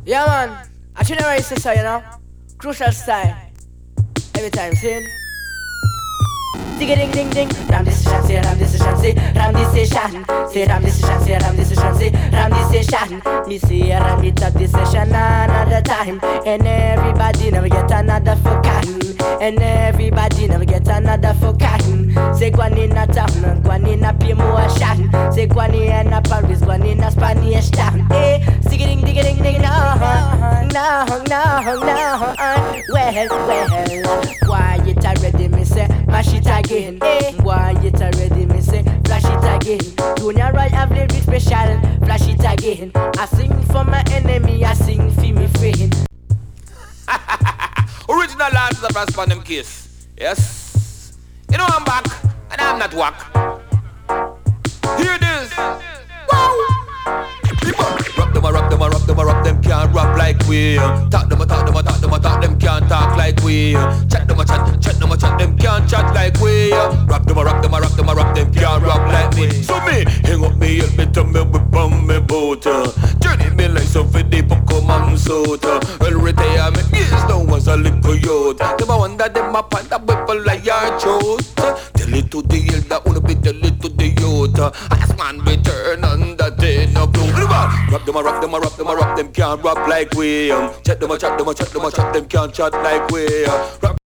Yeah, man. I should never say so, you know. Crucial style. Every time, see? Digga ding ding ding. Ram decision, say ram decision, say ram decision. Say ram decision, say ram decision, say ram decision. Me say ram it up decision another time. And everybody never get another fucking. And everybody never get another fucking. Say gwan in a town, gwan in a promotion. Say gwan in a Paris, gwan in a Spanish town. Hey, digga ding ding, no, no. Well, why it already me say mash it again? Why it already me say flash it again? Junior Roy have lyrics special, flash it again. I sing for my enemy, I sing for me friend. Original lads of Raspan them case. Yes. You know I'm back and I'm not whack. Hear this. Wow. Rock them can't rap like we. Talk them, them can't talk like we. Chat them, them can't chat like we. Rock them can't rap like me. So me, hang up me, help me to me whip on me boat. Journey me like some fiddy come and soda. Well retire me, yes, no one's a little youth. Them a wonder them a pan that whip like your throat. Tell it to the elder, wanna be tell it to the youth. As man return on the day no blue. Rock them can't rap like we. Chat them, them can't chat like we.